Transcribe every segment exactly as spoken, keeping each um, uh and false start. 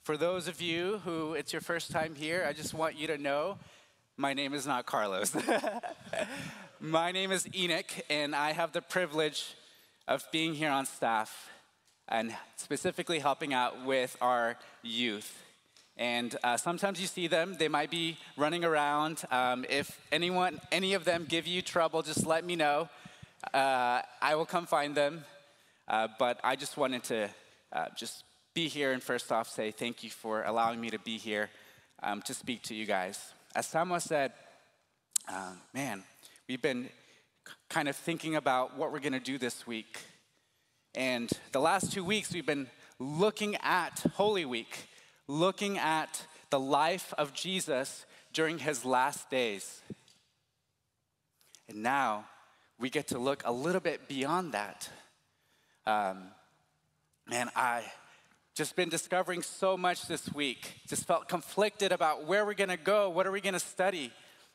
For those of you who it's your first time here, I just want you to know my name is not Carlos. My name is Enoch, and I have the privilege of being here on staff and specifically helping out with our youth. And uh, sometimes you see them, they might be running around. Um, if anyone, any of them give you trouble, just let me know. Uh, I will come find them. Uh, but I just wanted to uh, just be here and first off say thank you for allowing me to be here um, to speak to you guys. As Samuel said, uh, man, we've been kind of thinking about what we're going to do this week. And the last two weeks, we've been looking at Holy Week, looking at the life of Jesus during his last days. And now we get to look a little bit beyond that. Um, man, I just been discovering so much this week. Just felt conflicted about where we're going to go, what are we going to study.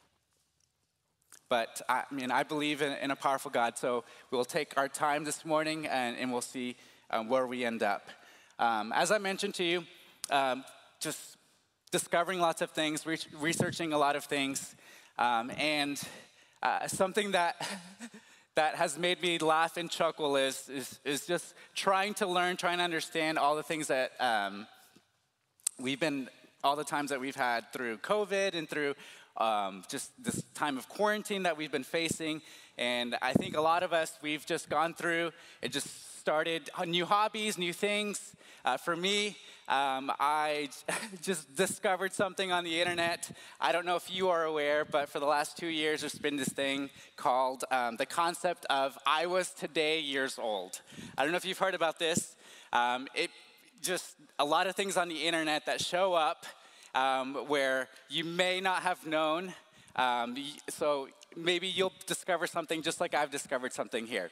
But I mean, I believe in, in a powerful God, so we'll take our time this morning and, and we'll see um, where we end up. Um, as I mentioned to you, um, just discovering lots of things, re- researching a lot of things, um, and uh, something that that has made me laugh and chuckle is, is, is just trying to learn, trying to understand all the things that um, we've been, all the times that we've had through COVID and through Um, just this time of quarantine that we've been facing. And I think a lot of us, we've just gone through and just started new hobbies, new things. Uh, for me, um, I just discovered something on the internet. I don't know if you are aware, but for the last two years, there's been this thing called um, the concept of I was today years old. I don't know if you've heard about this. Um, it just, a lot of things on the internet that show up Um, where you may not have known. Um, so maybe you'll discover something just like I've discovered something here.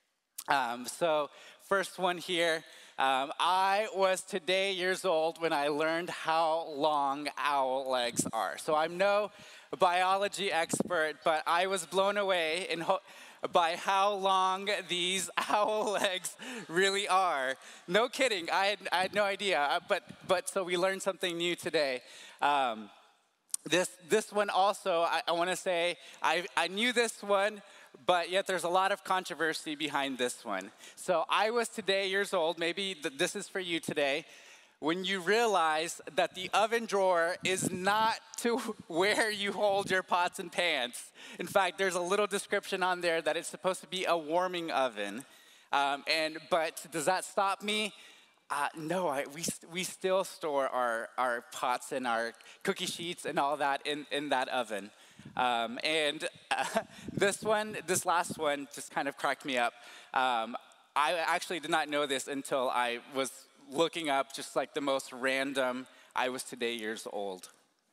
Um, so first one here, um, I was today years old when I learned how long owl legs are. So I'm no biology expert, but I was blown away in ho- by how long these owl legs really are. No kidding, I had, I had no idea, but, but so we learned something new today. Um, this, this one also, I, I wanna say, I, I knew this one, but yet there's a lot of controversy behind this one. So I was today years old, maybe th- this is for you today, when you realize that the oven drawer is not to where you hold your pots and pans. In fact, there's a little description on there that it's supposed to be a warming oven. Um, and but does that stop me? Uh, no, I, we we still store our, our pots and our cookie sheets and all that in, in that oven. Um, and uh, this one, this last one just kind of cracked me up. Um, I actually did not know this until I was looking up just like the most random, I was today years old.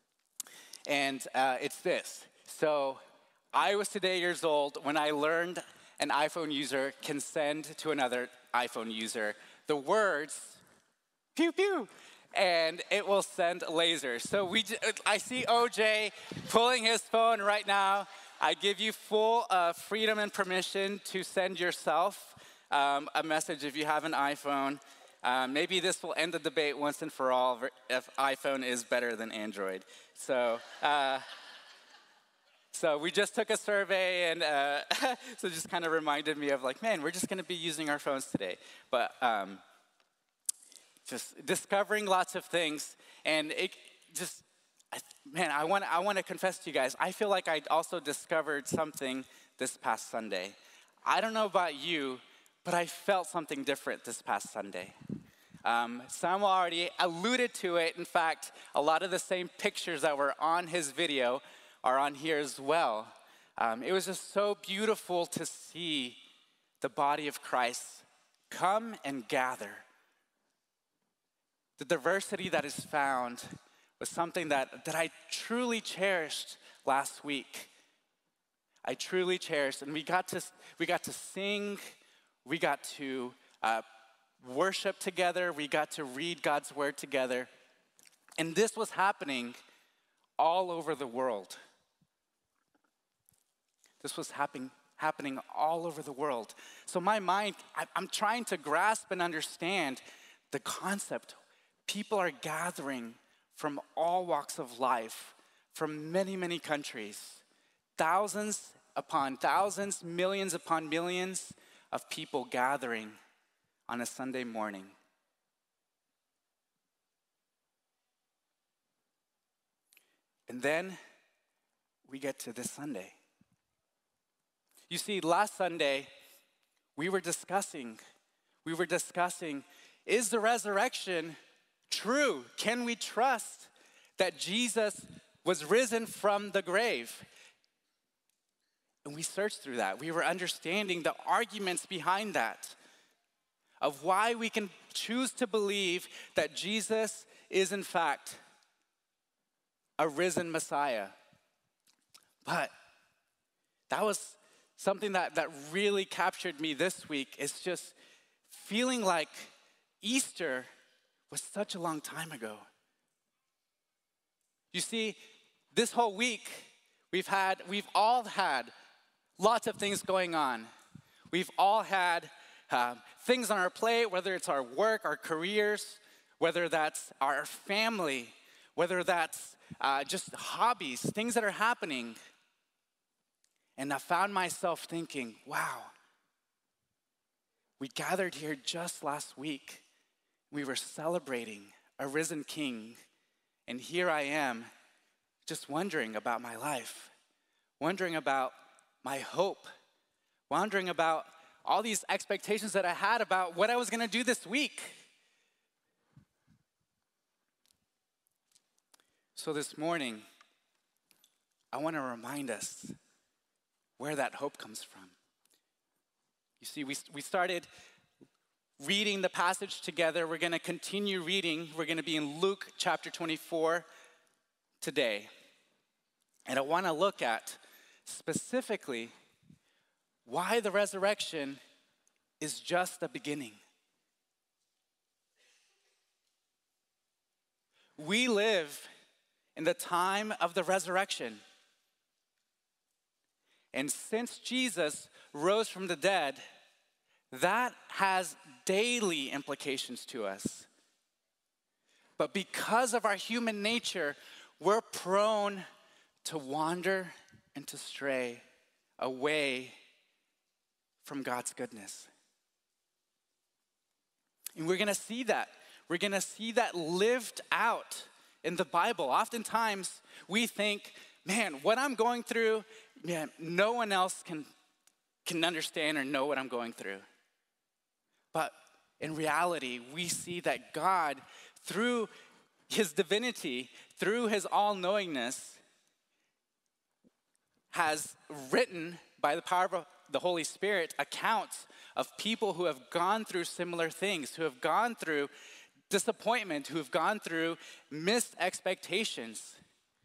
And uh, it's this. So I was today years old when I learned an iPhone user can send to another iPhone user the words, pew, pew, and it will send lasers. So we, I see O J pulling his phone right now. I give you full uh, freedom and permission to send yourself um, a message if you have an iPhone. Um, maybe this will end the debate once and for all if iPhone is better than Android. So, uh, so we just took a survey, and uh, so it just kind of reminded me of like, man, we're just going to be using our phones today. But um, just discovering lots of things, and it just, I, man, I want I want to confess to you guys, I feel like I also discovered something this past Sunday. I don't know about you, but I felt something different this past Sunday. Um, Samuel already alluded to it. In fact, a lot of the same pictures that were on his video are on here as well. Um, it was just so beautiful to see the body of Christ come and gather. The diversity that is found was something that, that I truly cherished last week. I truly cherished, and we got to we got to sing. We got to uh, worship together. We got to read God's word together. And this was happening all over the world. This was happening, happening all over the world. So my mind, I, I'm trying to grasp and understand the concept. People are gathering from all walks of life, from many, many countries. Thousands upon thousands, millions upon millions of people gathering on a Sunday morning. And then we get to this Sunday. You see, last Sunday, we were discussing, we were discussing, is the resurrection true? Can we trust that Jesus was risen from the grave? And we searched through that. We were understanding the arguments behind that, of why we can choose to believe that Jesus is in fact a risen Messiah. But that was something that, that really captured me this week, is just feeling like Easter was such a long time ago. You see, this whole week, we've had, we've all had lots of things going on. We've all had uh, things on our plate, whether it's our work, our careers, whether that's our family, whether that's uh, just hobbies, things that are happening. And I found myself thinking, wow, we gathered here just last week. We were celebrating a risen King. And here I am just wondering about my life, wondering about my hope, wondering about all these expectations that I had about what I was going to do this week. So this morning, I want to remind us where that hope comes from. You see, we, we started reading the passage together. We're going to continue reading. We're going to be in Luke chapter twenty-four today. And I want to look at specifically why the resurrection is just the beginning. We live in the time of the resurrection. And since Jesus rose from the dead, that has daily implications to us. But because of our human nature, we're prone to wander and to stray away from God's goodness. And we're gonna see that. We're gonna see that lived out in the Bible. Oftentimes, we think, man, what I'm going through, man, no one else can, can understand or know what I'm going through. But in reality, we see that God, through his divinity, through his all-knowingness, has written by the power of the Holy Spirit accounts of people who have gone through similar things, who have gone through disappointment, who have gone through missed expectations,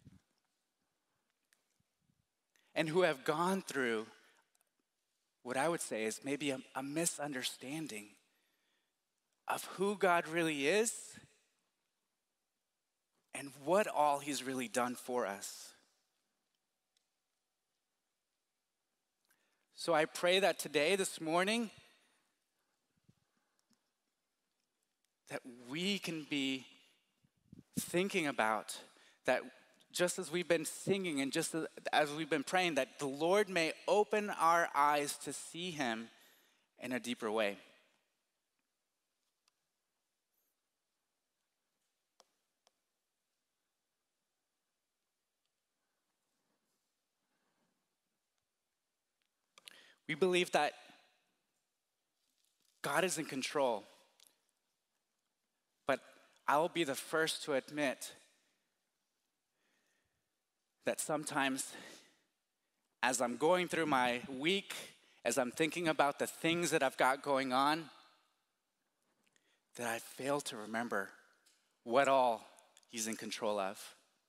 and who have gone through what I would say is maybe a, a misunderstanding of who God really is and what all he's really done for us. So I pray that today, this morning, that we can be thinking about that, just as we've been singing and just as we've been praying, that the Lord may open our eyes to see him in a deeper way. We believe that God is in control. But I will be the first to admit that sometimes as I'm going through my week, as I'm thinking about the things that I've got going on, that I fail to remember what all he's in control of.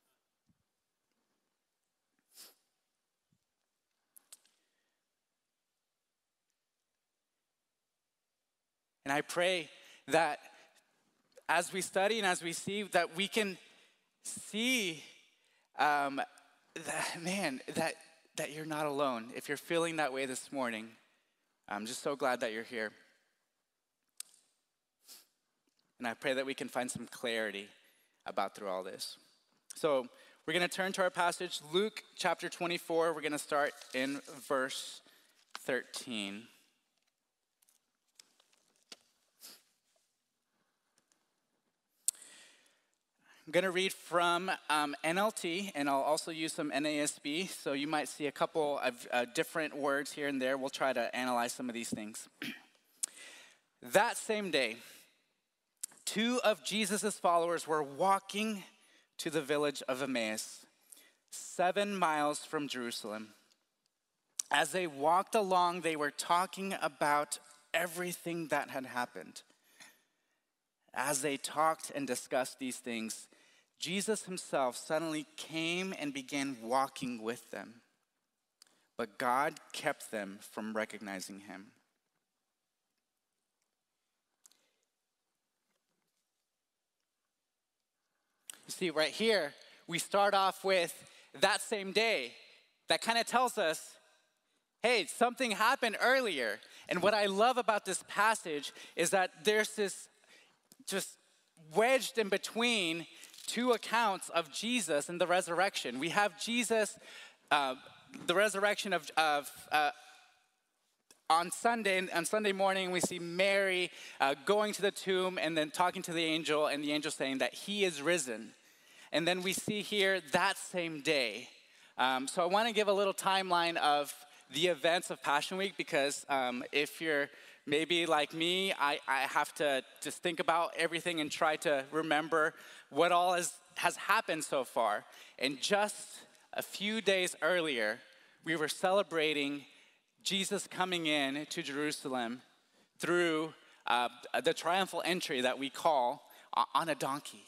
And I pray that as we study and as we see, that we can see, um, that, man, that, that you're not alone. If you're feeling that way this morning, I'm just so glad that you're here. And I pray that we can find some clarity about through all this. So we're going to turn to our passage, Luke chapter twenty-four. We're going to start in verse thirteen. I'm going to read from um, N L T, and I'll also use some N A S B, so you might see a couple of uh, different words here and there. We'll try to analyze some of these things. That same day, two of Jesus' followers were walking to the village of Emmaus, seven miles from Jerusalem. As they walked along, they were talking about everything that had happened. As they talked and discussed these things, Jesus himself suddenly came and began walking with them. But God kept them from recognizing him. You see, right here, we start off with that same day. That kind of tells us, hey, something happened earlier. And what I love about this passage is that there's this just wedged in between two accounts of Jesus and the resurrection. We have Jesus, uh, the resurrection of, of uh, on Sunday, on Sunday morning, we see Mary uh, going to the tomb and then talking to the angel, and the angel saying that he is risen. And then we see here that same day. Um, so I want to give a little timeline of the events of Passion Week, because um, if you're maybe like me, I, I have to just think about everything and try to remember what all is, has happened so far. And just a few days earlier, we were celebrating Jesus coming in to Jerusalem through uh, the triumphal entry that we call uh, on a donkey.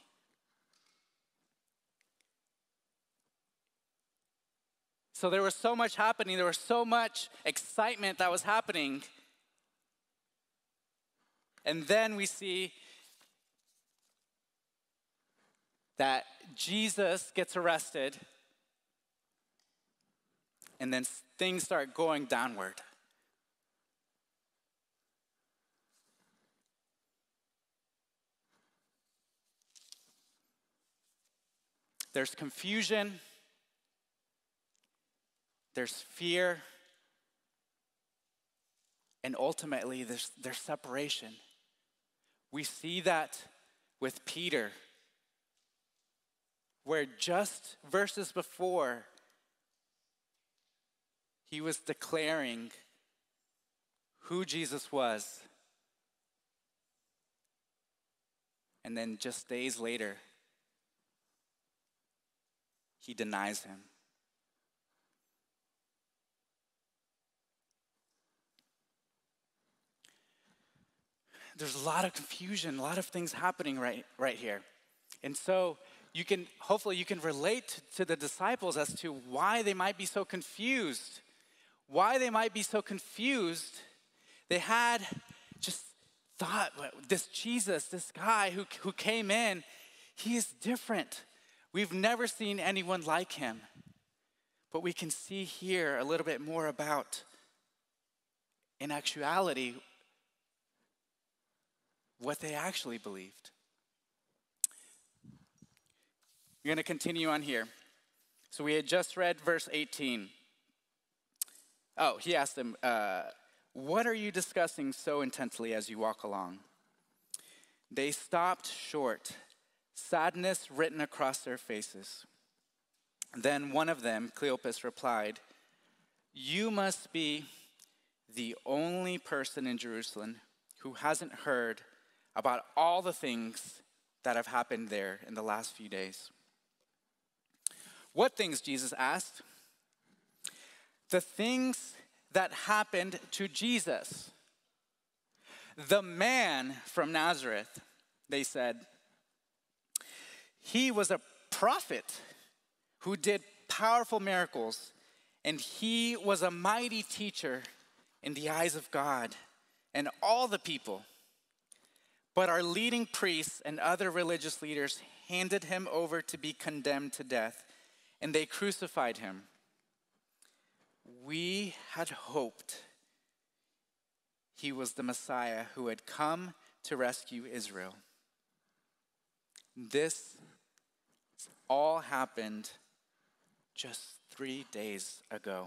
So there was so much happening. There was so much excitement that was happening. And then we see that Jesus gets arrested, and then things start going downward. There's confusion. There's fear. And ultimately, there's, there's separation. We see that with Peter, where just verses before, he was declaring who Jesus was. And then just days later, he denies him. There's a lot of confusion, a lot of things happening right, right here. And so you can, hopefully you can relate to the disciples as to why they might be so confused. Why they might be so confused. They had just thought, this Jesus, this guy who, who came in, he is different. We've never seen anyone like him. But we can see here a little bit more about, in actuality, what they actually believed. We're going to continue on here. So we had just read verse eighteen. Oh, he asked them, uh, what are you discussing so intensely as you walk along? They stopped short, sadness written across their faces. Then one of them, Cleopas, replied, you must be the only person in Jerusalem who hasn't heard about all the things that have happened there in the last few days. What things, Jesus asked? The things that happened to Jesus. The man from Nazareth, they said. He was a prophet who did powerful miracles, and he was a mighty teacher in the eyes of God and all the people. But our leading priests and other religious leaders handed him over to be condemned to death, and they crucified him. We had hoped he was the Messiah who had come to rescue Israel. This all happened just three days ago.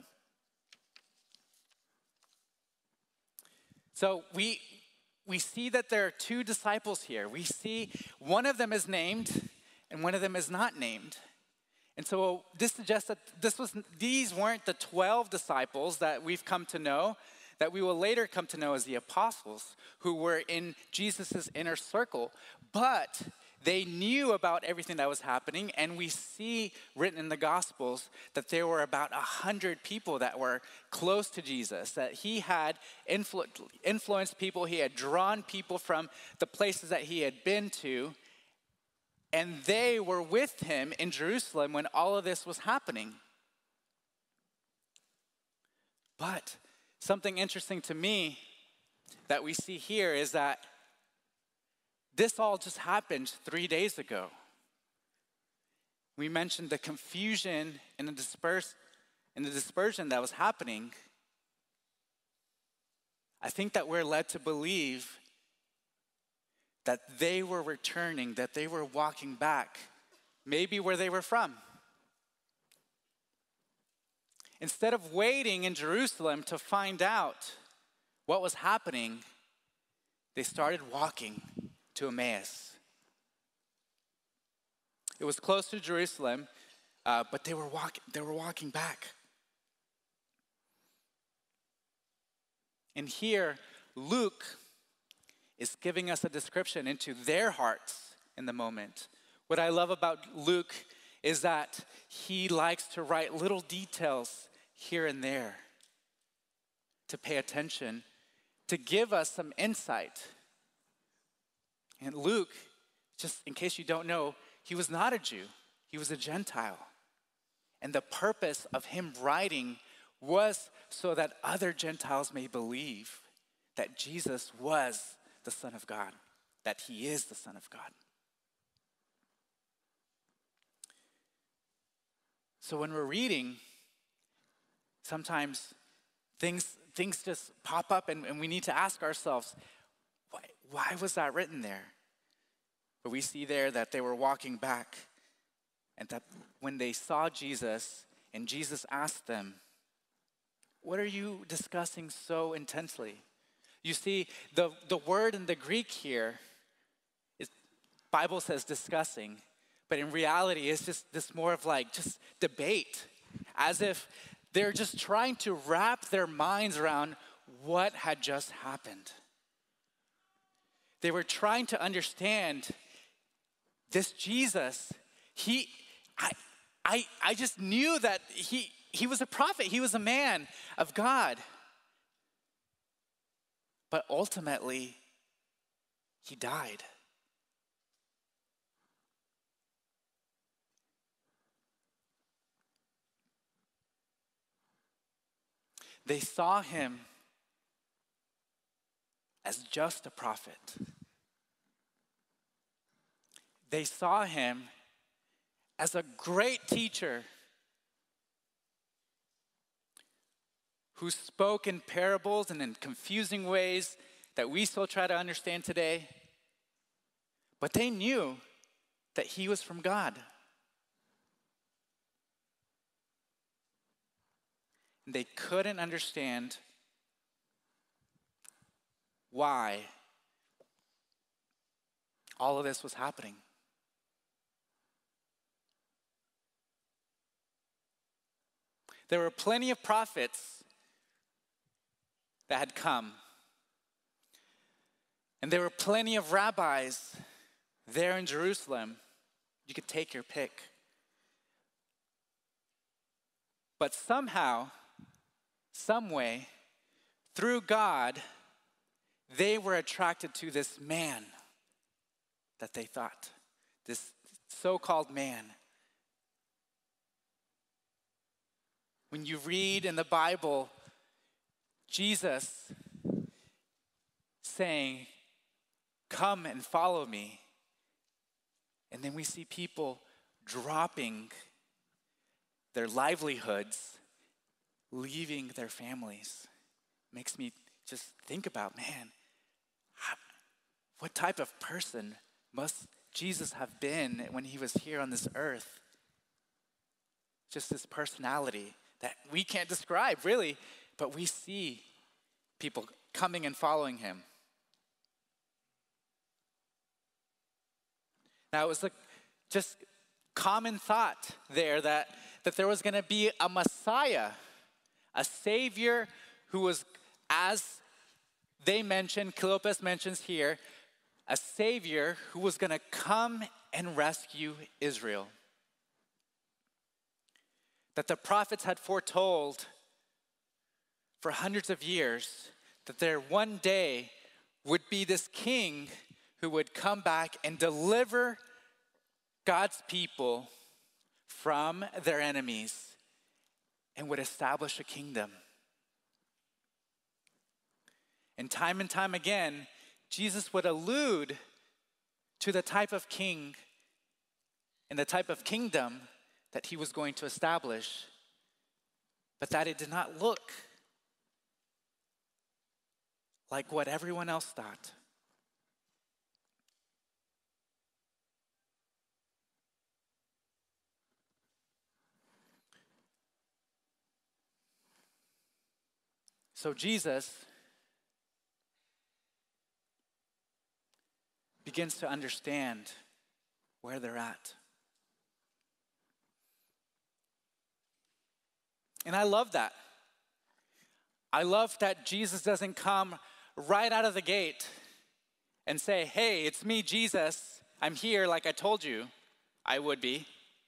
So we we see that there are two disciples here. We see one of them is named and one of them is not named. And so this suggests that this was these weren't the twelve disciples that we've come to know, that we will later come to know as the apostles, who were in Jesus' inner circle. But they knew about everything that was happening, and we see written in the Gospels that there were about a hundred people that were close to Jesus, that he had influ- influenced people, he had drawn people from the places that he had been to, and they were with him in Jerusalem when all of this was happening. But something interesting to me that we see here is that this all just happened three days ago. We mentioned the confusion and the disperse and the dispersion that was happening. I think that we're led to believe that they were returning, that they were walking back, maybe where they were from. Instead of waiting in Jerusalem to find out what was happening, they started walking to Emmaus. It was close to Jerusalem, uh, but they were walking. They were walking back. And here, Luke is giving us a description into their hearts in the moment. What I love about Luke is that he likes to write little details here and there to pay attention, to give us some insight. And Luke, just in case you don't know, he was not a Jew. He was a Gentile. And the purpose of him writing was so that other Gentiles may believe that Jesus was the Son of God, that he is the Son of God. So when we're reading, sometimes things, things just pop up and, and we need to ask ourselves, why, why was that written there? But we see there that they were walking back, and that when they saw Jesus and Jesus asked them, what are you discussing so intensely? You see, the, the word in the Greek here, is, Bible says discussing, but in reality it's just this more of like just debate, as if they're just trying to wrap their minds around what had just happened. They were trying to understand this Jesus. He, I, I, I just knew that he, he was a prophet. He was a man of God. But ultimately, he died. They saw him as just a prophet. They saw him as a great teacher who spoke in parables and in confusing ways that we still try to understand today. But they knew that he was from God. And they couldn't understand why all of this was happening. There were plenty of prophets that had come. And there were plenty of rabbis there in Jerusalem. You could take your pick. But somehow, some way, through God, they were attracted to this man that they thought, this so-called man. When you read in the Bible, Jesus saying, "Come and follow me." And then we see people dropping their livelihoods, leaving their families. Makes me just think about, man, how, what type of person must Jesus have been when he was here on this earth? Just this personality that we can't describe, really, but we see people coming and following him. Now, it was like just common thought there that, that there was going to be a Messiah, a Savior who was, as they mentioned, Cleopas mentions here, a Savior who was going to come and rescue Israel. That the prophets had foretold for hundreds of years that there one day would be this king who would come back and deliver God's people from their enemies and would establish a kingdom. And time and time again, Jesus would allude to the type of king and the type of kingdom that he was going to establish, but that it did not look like what everyone else thought. So Jesus begins to understand where they're at. And I love that. I love that Jesus doesn't come right out of the gate and say, hey, it's me, Jesus. I'm here like I told you I would be.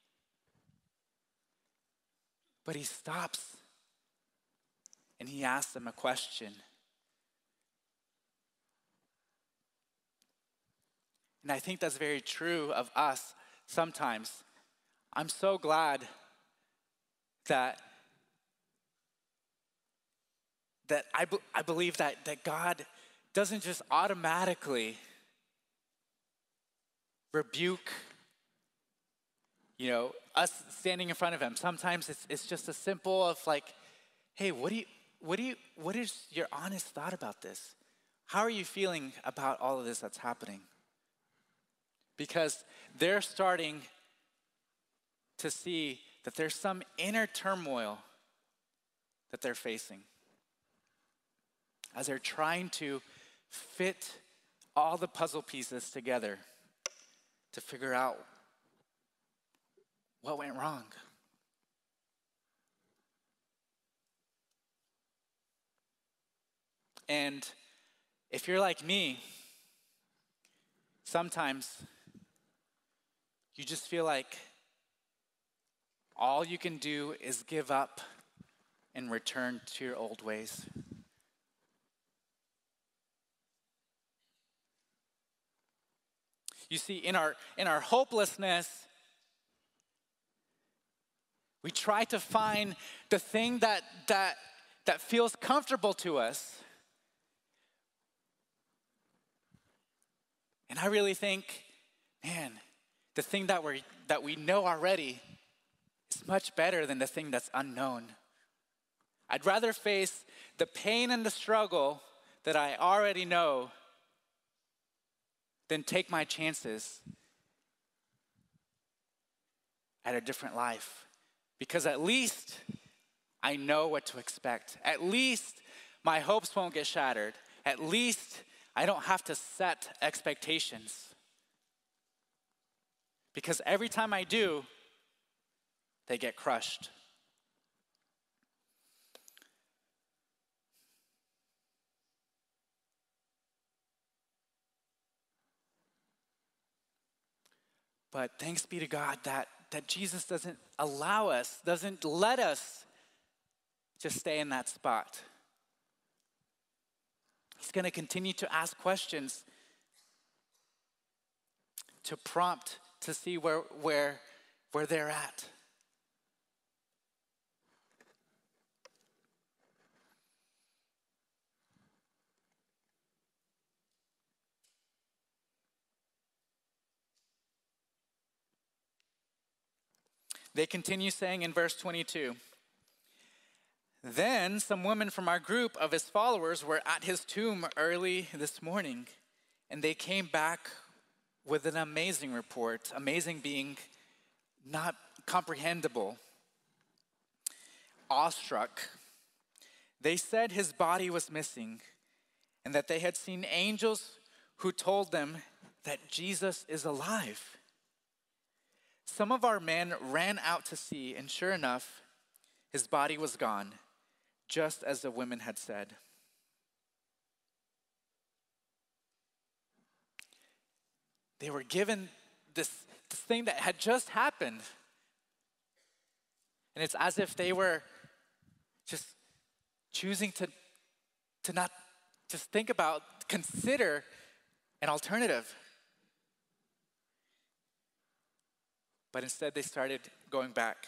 But he stops and he asks them a question. And I think that's very true of us sometimes. I'm so glad that that I, be, I believe that, that God doesn't just automatically rebuke, you know, us standing in front of him. Sometimes it's, it's just a simple of like, hey, what do you, what do you, what is your honest thought about this? How are you feeling about all of this that's happening? Because they're starting to see that there's some inner turmoil that they're facing as they're trying to fit all the puzzle pieces together to figure out what went wrong. And if you're like me, sometimes you just feel like all you can do is give up and return to your old ways. You see, in our in our hopelessness, we try to find the thing that that that feels comfortable to us. And I really think, man, the thing that we that we know already is much better than the thing that's unknown. I'd rather face the pain and the struggle that I already know than take my chances at a different life. Because at least I know what to expect. At least my hopes won't get shattered. At least I don't have to set expectations. Because every time I do, they get crushed. But thanks be to God that, that Jesus doesn't allow us, doesn't let us just stay in that spot. He's going to continue to ask questions to prompt to see where, where, where they're at. They continue saying in verse twenty-two, then some women from our group of his followers were at his tomb early this morning, and they came back with an amazing report, amazing being not comprehensible, awestruck. They said his body was missing and that they had seen angels who told them that Jesus is alive. Some of our men ran out to see, and sure enough, his body was gone, just as the women had said. They were given this, this thing that had just happened. And it's as if they were just choosing to, to not just think about, consider an alternative. But instead they started going back.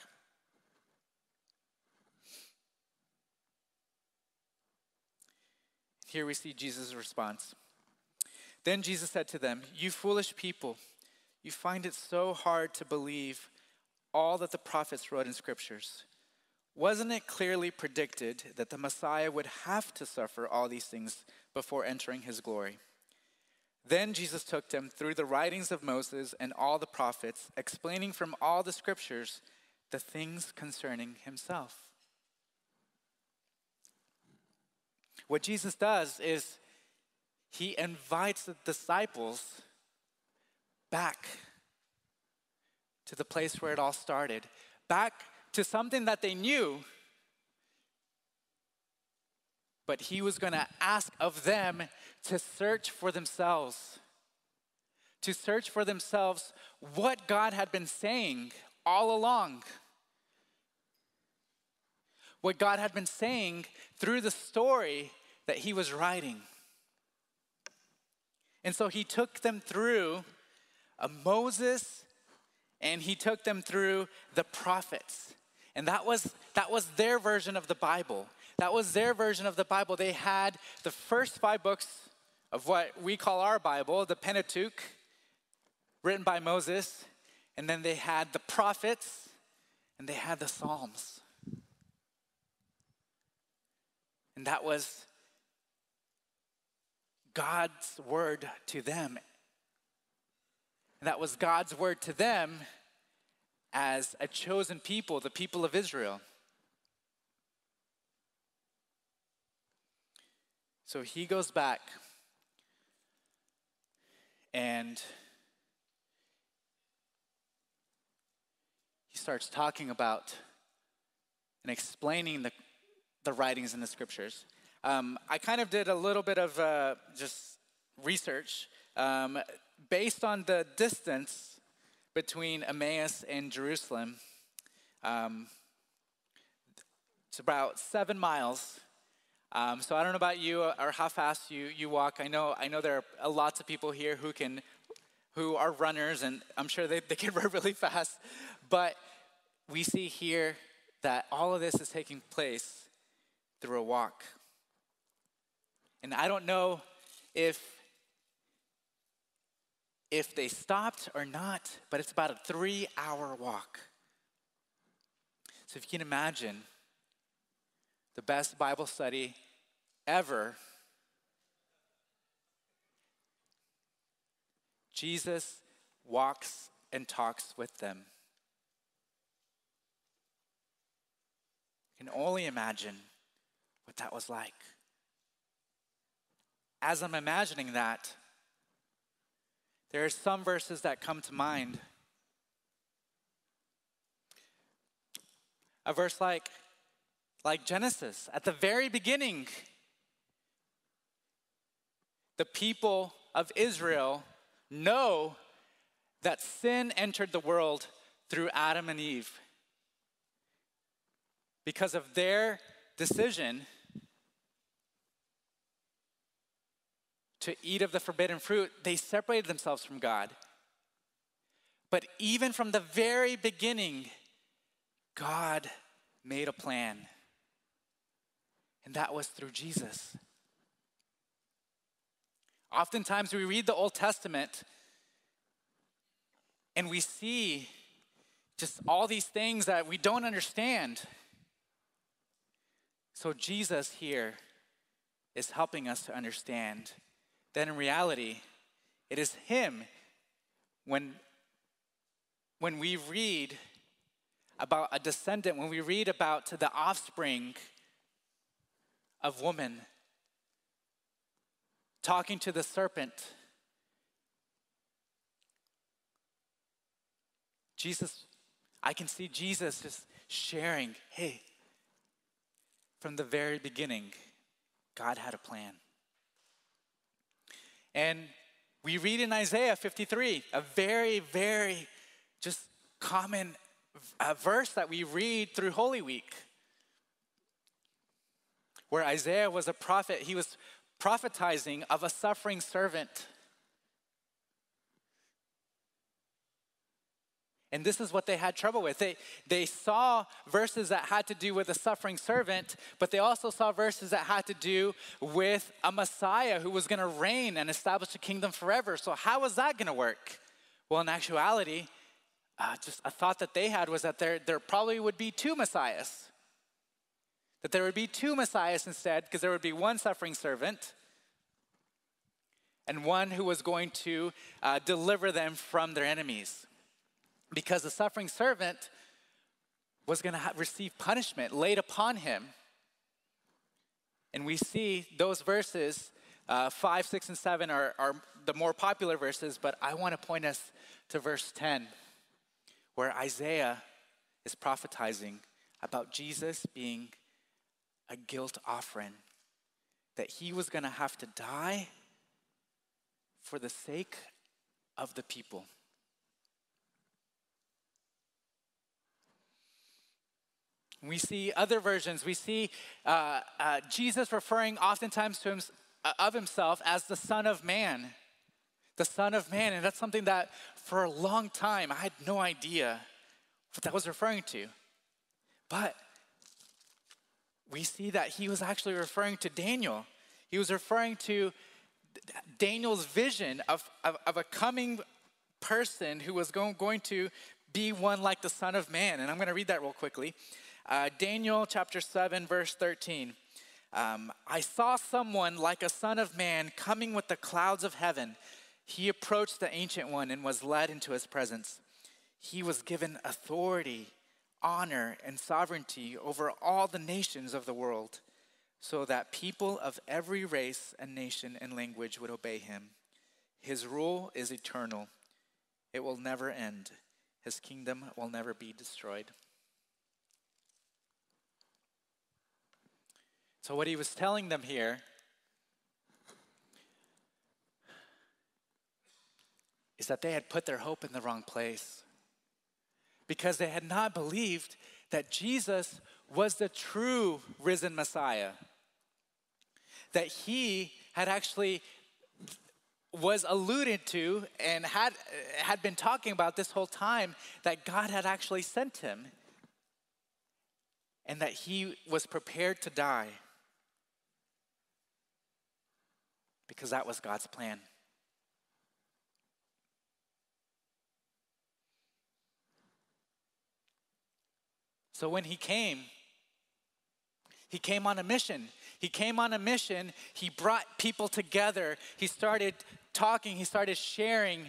Here we see Jesus' response. Then Jesus said to them, "You foolish people, you find it so hard to believe all that the prophets wrote in scriptures. Wasn't it clearly predicted that the Messiah would have to suffer all these things before entering his glory?" Then Jesus took them through the writings of Moses and all the prophets, explaining from all the scriptures the things concerning himself. What Jesus does is he invites the disciples back to the place where it all started, back to something that they knew, but he was going to ask of them to search for themselves, to search for themselves what God had been saying all along, what God had been saying through the story that he was writing. And so he took them through uh, Moses, and he took them through the prophets. And that was, that was their version of the Bible. That was their version of the Bible. They had the first five books of what we call our Bible, the Pentateuch, written by Moses. And then they had the prophets, and they had the Psalms. And that was God's word to them. And that was God's word to them as a chosen people, the people of Israel. So he goes back and he starts talking about and explaining the, the writings in the scriptures. Um, I kind of did a little bit of uh, just research um, based on the distance between Emmaus and Jerusalem. Um, it's about seven miles. Um, so I don't know about you or how fast you, you walk. I know I know there are lots of people here who can, who are runners, and I'm sure they, they can run really fast. But we see here that all of this is taking place through a walk. And I don't know if, if they stopped or not, but it's about a three-hour walk. So if you can imagine, the best Bible study ever, Jesus walks and talks with them. You can only imagine what that was like. As I'm imagining that, there are some verses that come to mind. A verse like, like Genesis, at the very beginning, the people of Israel know that sin entered the world through Adam and Eve. Because of their decision to eat of the forbidden fruit, they separated themselves from God. But even from the very beginning, God made a plan. And that was through Jesus. Oftentimes we read the Old Testament and we see just all these things that we don't understand. So Jesus here is helping us to understand that in reality, it is him when, when we read about a descendant, when we read about the offspring of woman talking to the serpent, Jesus, I can see Jesus just sharing, hey, from the very beginning, God had a plan. And we read in Isaiah fifty-three, a very, very just common uh, verse that we read through Holy Week, where Isaiah was a prophet. He was prophetizing of a suffering servant. And this is what they had trouble with. They, they saw verses that had to do with a suffering servant, but they also saw verses that had to do with a Messiah who was going to reign and establish a kingdom forever. So how was that going to work? Well, in actuality, uh, just a thought that they had was that there, there probably would be two Messiahs. That there would be two Messiahs instead, because there would be one suffering servant and one who was going to uh, deliver them from their enemies. Because the suffering servant was going to ha- receive punishment laid upon him. And we see those verses, uh, five, six, and seven are, are the more popular verses, but I want to point us to verse ten, where Isaiah is prophetizing about Jesus being a guilt offering, that he was going to have to die for the sake of the people. We see other versions. We see uh, uh, Jesus referring oftentimes to him, uh, of himself as the Son of Man. The Son of Man. And that's something that for a long time I had no idea what that was referring to. But we see that he was actually referring to Daniel. He was referring to Daniel's vision of, of, of a coming person who was going, going to be one like the Son of Man. And I'm going to read that real quickly. Uh, Daniel chapter seven, verse thirteen. Um, I saw someone like a son of man coming with the clouds of heaven. He approached the Ancient One and was led into his presence. He was given authority, honor, and sovereignty over all the nations of the world, so that people of every race and nation and language would obey him. His rule is eternal. It will never end. His kingdom will never be destroyed. So what he was telling them here is that they had put their hope in the wrong place, because they had not believed that Jesus was the true risen Messiah, that he had actually was alluded to and had, had been talking about this whole time, that God had actually sent him and that he was prepared to die because that was God's plan. So when he came, he came on a mission. He came on a mission. He brought people together. He started talking. He started sharing.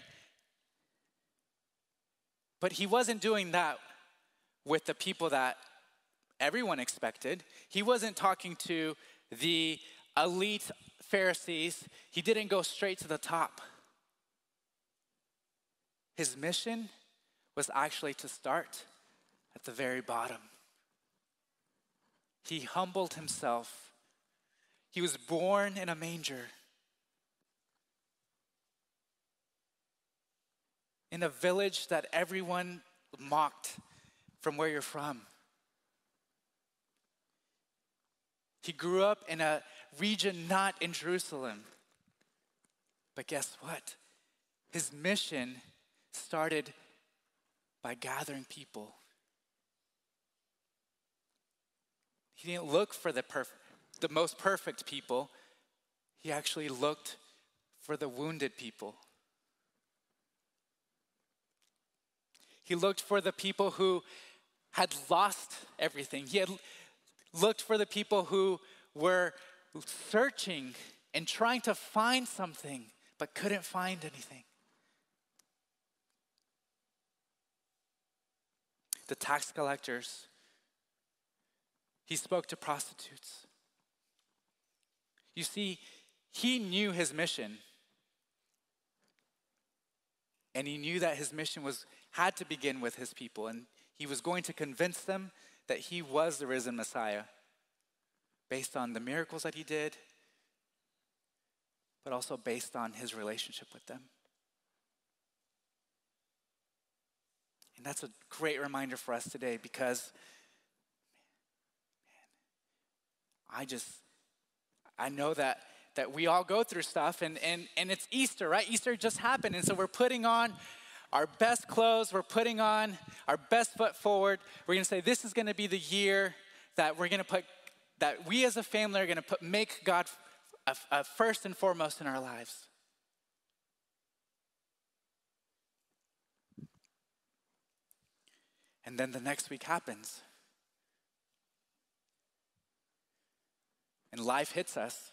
But he wasn't doing that with the people that everyone expected. He wasn't talking to the elite Pharisees. He didn't go straight to the top. His mission was actually to start at the very bottom. He humbled himself. He was born in a manger, in a village that everyone mocked from where you're from. He grew up in a region not in Jerusalem. But guess what? His mission started by gathering people. He didn't look for the perf- the most perfect people. He actually looked for the wounded people. He looked for the people who had lost everything. He had looked for the people who were searching and trying to find something but couldn't find anything. the tax collectors. He spoke to prostitutes. You see, he knew his mission. And he knew that his mission was had to begin with his people. And he was going to convince them that he was the risen Messiah based on the miracles that he did, but also based on his relationship with them. And that's a great reminder for us today because, man, I just, I know that that we all go through stuff, and, and, and it's Easter, right? Easter just happened, and so we're putting on our best clothes, we're putting on our best foot forward. We're gonna say this is gonna be the year that we're gonna put, that we as a family are gonna put, make God a, a first and foremost in our lives. And then the next week happens. And life hits us.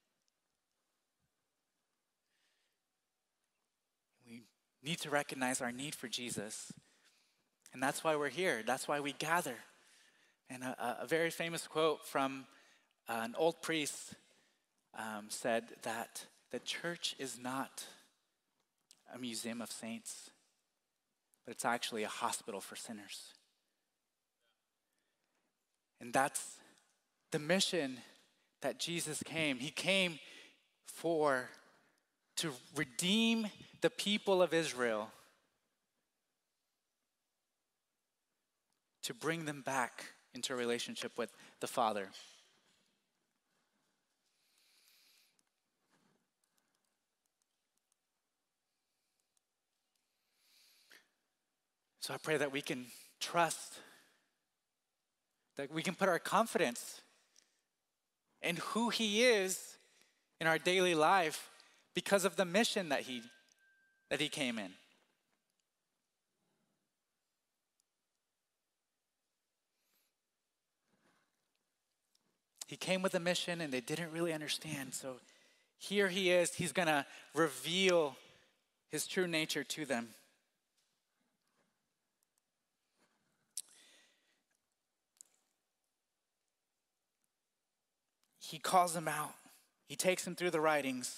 We need to recognize our need for Jesus. And that's why we're here. That's why we gather. And a, a very famous quote from an old priest um, said that the church is not a museum of saints, but it's actually a hospital for sinners. And that's the mission that Jesus came. He came for, to redeem the people of Israel, to bring them back into a relationship with the Father. So I pray that we can trust, that we can put our confidence in who he is in our daily life because of the mission that he, that he came in. He came with a mission and they didn't really understand. So here he is, he's gonna reveal his true nature to them. He calls them out. He takes them through the writings.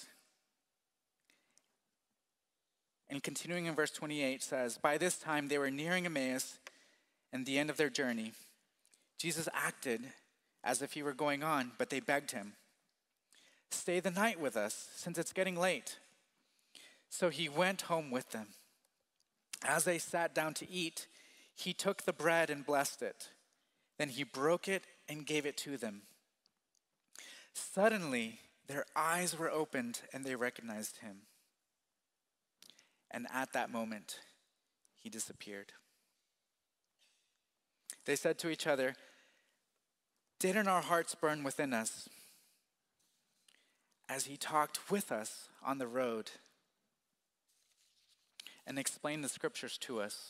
And continuing in verse twenty-eight says, by this time they were nearing Emmaus and the end of their journey. Jesus acted as if he were going on, but they begged him, stay the night with us, since it's getting late. So he went home with them. As they sat down to eat, he took the bread and blessed it. Then he broke it and gave it to them. Suddenly, their eyes were opened and they recognized him. And at that moment, he disappeared. They said to each other, didn't our hearts burn within us as he talked with us on the road and explained the scriptures to us?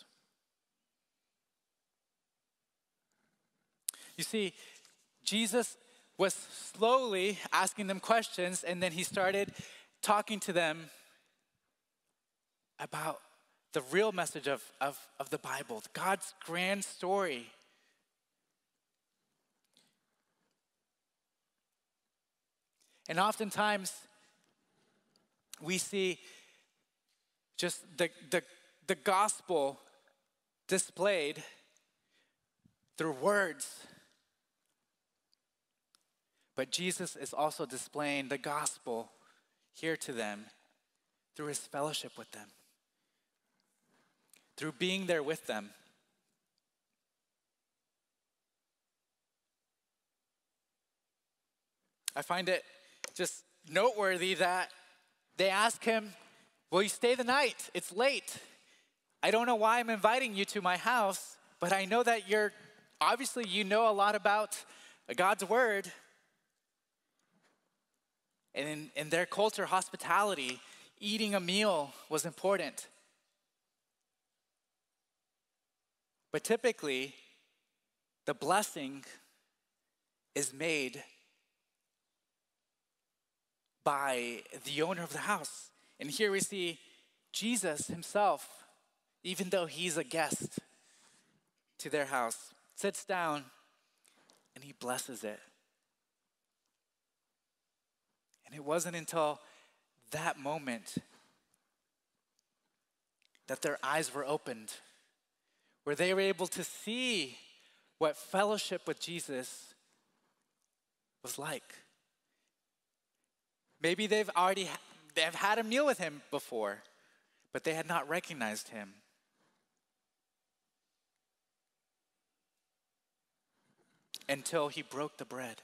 You see, Jesus was slowly asking them questions, and then he started talking to them about the real message of, of, of the Bible, God's grand story. And oftentimes, we see just the, the, the gospel displayed through words. But Jesus is also displaying the gospel here to them through his fellowship with them, through being there with them. I find it just noteworthy that they ask him, will you stay the night? It's late. I don't know why I'm inviting you to my house, but I know that you're, obviously you know a lot about God's word. And in, in their culture, hospitality, eating a meal was important. But typically, the blessing is made by the owner of the house. And here we see Jesus himself, even though he's a guest to their house, sits down, and he blesses it. And it wasn't until that moment that their eyes were opened, where they were able to see what fellowship with Jesus was like. Maybe they've already they've had a meal with him before, but they had not recognized him. Until he broke the bread.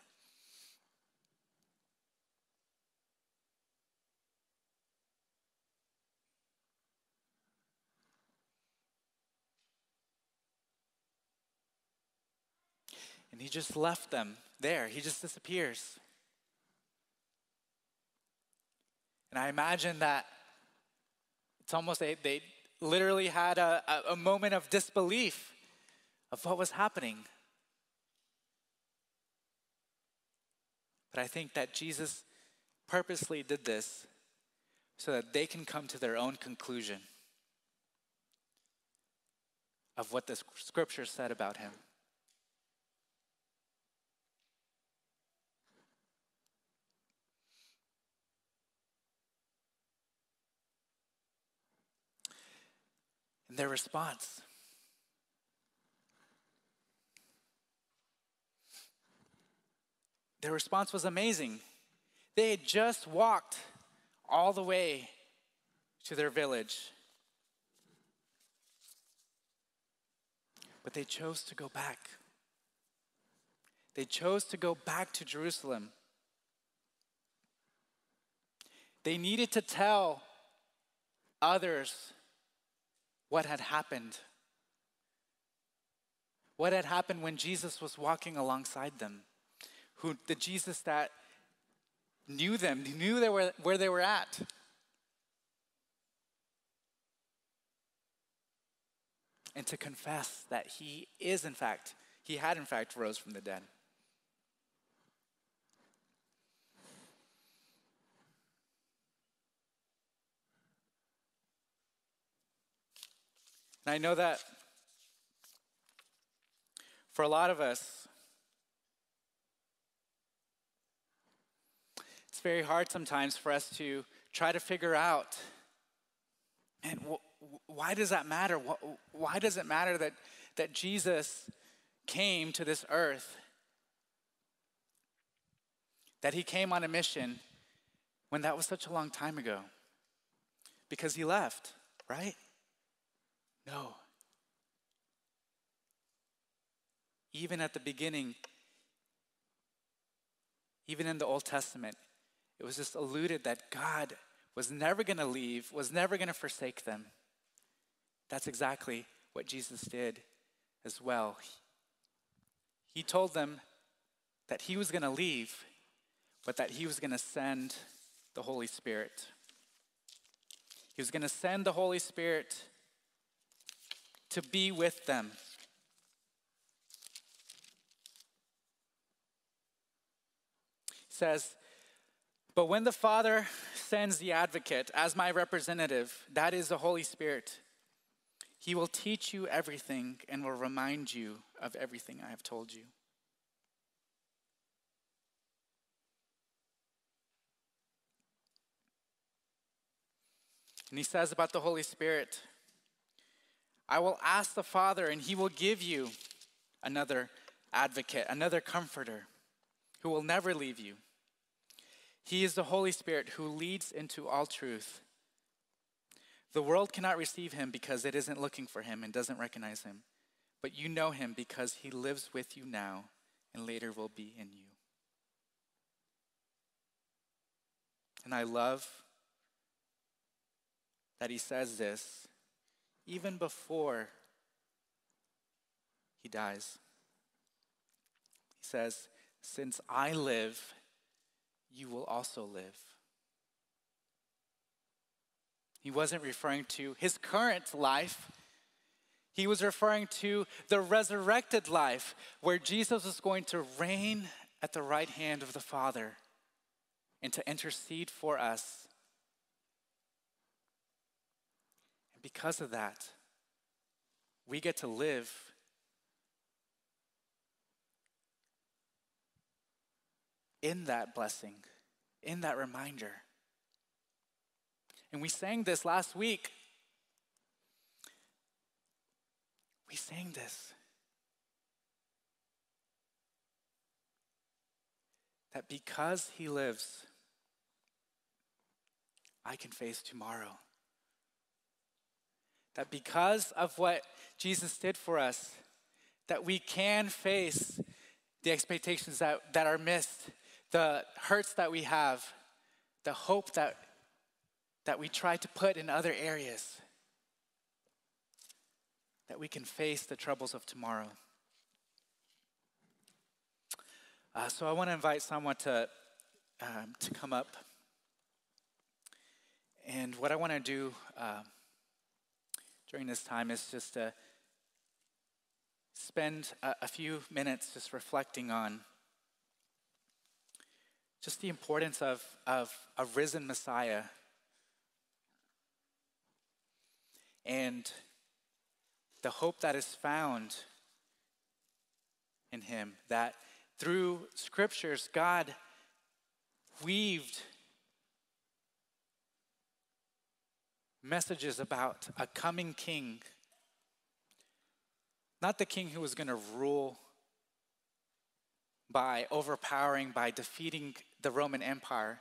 And he just left them there. He just disappears. And I imagine that it's almost, they, they literally had a, a, a moment of disbelief of what was happening. But I think that Jesus purposely did this so that they can come to their own conclusion of what the scripture said about him. And their response. Their response was amazing. They had just walked all the way to their village. But they chose to go back. They chose to go back to Jerusalem. They needed to tell others what had happened. What had happened when Jesus was walking alongside them. Who, the Jesus that knew them, knew they were, where they were at. And to confess that he is in fact, he had in fact rose from the dead. And I know that for a lot of us, it's very hard sometimes for us to try to figure out, man, wh- why does that matter? Wh- why does it matter that, that Jesus came to this earth? That he came on a mission when that was such a long time ago? Because he left, right? No. Even at the beginning, even in the Old Testament, it was just alluded that God was never going to leave, was never going to forsake them. That's exactly what Jesus did as well. He told them that he was going to leave, but that he was going to send the Holy Spirit. He was going to send the Holy Spirit to be with them. He says, but when the Father sends the advocate as my representative, that is the Holy Spirit, he will teach you everything and will remind you of everything I have told you. And he says about the Holy Spirit, I will ask the Father and he will give you another advocate, another comforter who will never leave you. He is the Holy Spirit who leads into all truth. The world cannot receive him because it isn't looking for him and doesn't recognize him. But you know him because he lives with you now and later will be in you. And I love that he says this even before he dies. He says, since I live, you will also live. He wasn't referring to his current life. He was referring to the resurrected life where Jesus was going to reign at the right hand of the Father and to intercede for us. And because of that, we get to live in that blessing, in that reminder. And we sang this last week. We sang this. That because he lives, I can face tomorrow. That because of what Jesus did for us, that we can face the expectations that, that are missed, the hurts that we have, the hope that, that we try to put in other areas, that we can face the troubles of tomorrow. Uh, so I want to invite someone to, um, to come up. And what I want to do uh, during this time is just to spend a, a few minutes just reflecting on just the importance of, of a risen Messiah and the hope that is found in him, that through scriptures, God weaved messages about a coming king. Not the king who was going to rule by overpowering, by defeating the Roman Empire,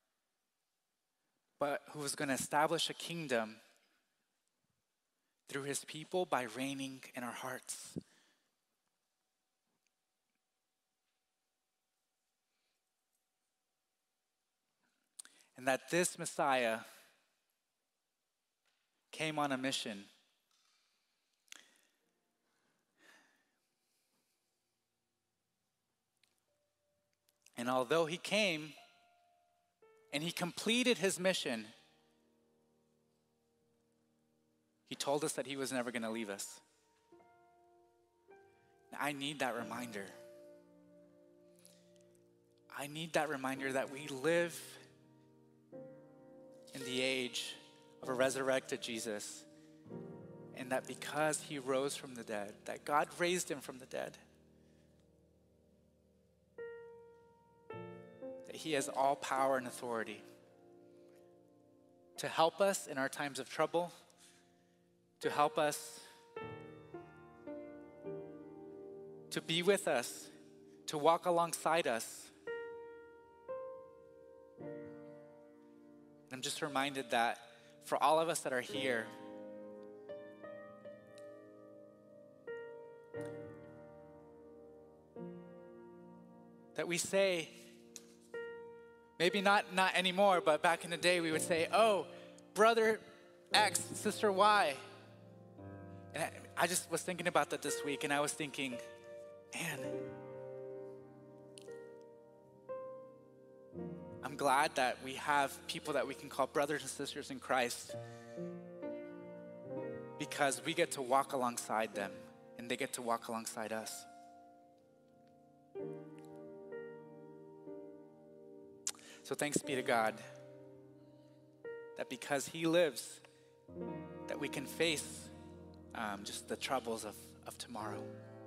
but who was going to establish a kingdom through his people by reigning in our hearts. And that this Messiah came on a mission. And although he came and he completed his mission, he told us that he was never going to leave us. I need that reminder. I need that reminder that we live in the age of a resurrected Jesus, and that because he rose from the dead, that God raised him from the dead, that he has all power and authority to help us in our times of trouble, to help us, to be with us, to walk alongside us. I'm just reminded that for all of us that are here, that we say, maybe not, not anymore, but back in the day we would say, oh, brother X, sister Y. And I, I just was thinking about that this week, and I was thinking, man, I'm glad that we have people that we can call brothers and sisters in Christ, because we get to walk alongside them and they get to walk alongside us. So thanks be to God that because he lives, that we can face um, just the troubles of, of tomorrow.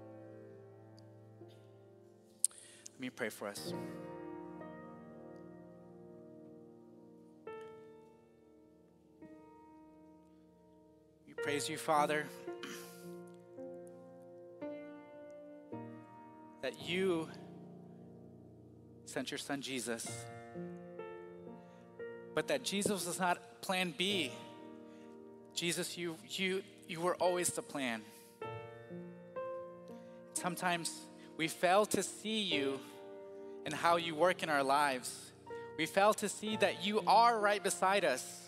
Let me pray for us. We praise you, Father, that you sent your son Jesus, but that Jesus was not plan B. Jesus, you, you, you were always the plan. Sometimes we fail to see you and how you work in our lives. We fail to see that you are right beside us,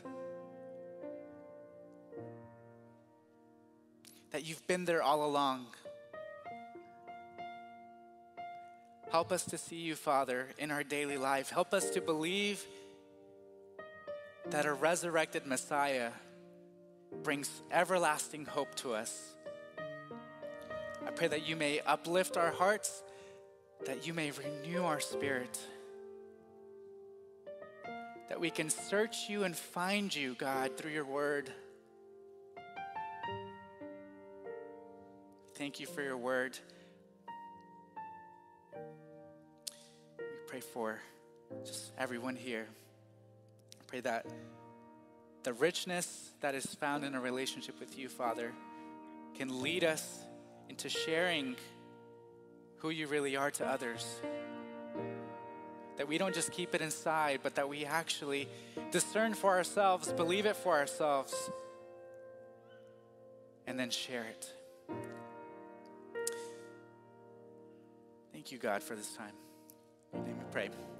that you've been there all along. Help us to see you, Father, in our daily life. Help us to believe that a resurrected Messiah brings everlasting hope to us. I pray that you may uplift our hearts, that you may renew our spirit, that we can search you and find you, God, through your word. Thank you for your word. We pray for just everyone here. I pray that the richness that is found in a relationship with you, Father, can lead us into sharing who you really are to others. That we don't just keep it inside, but that we actually discern for ourselves, believe it for ourselves, and then share it. Thank you, God, for this time. In your name we pray.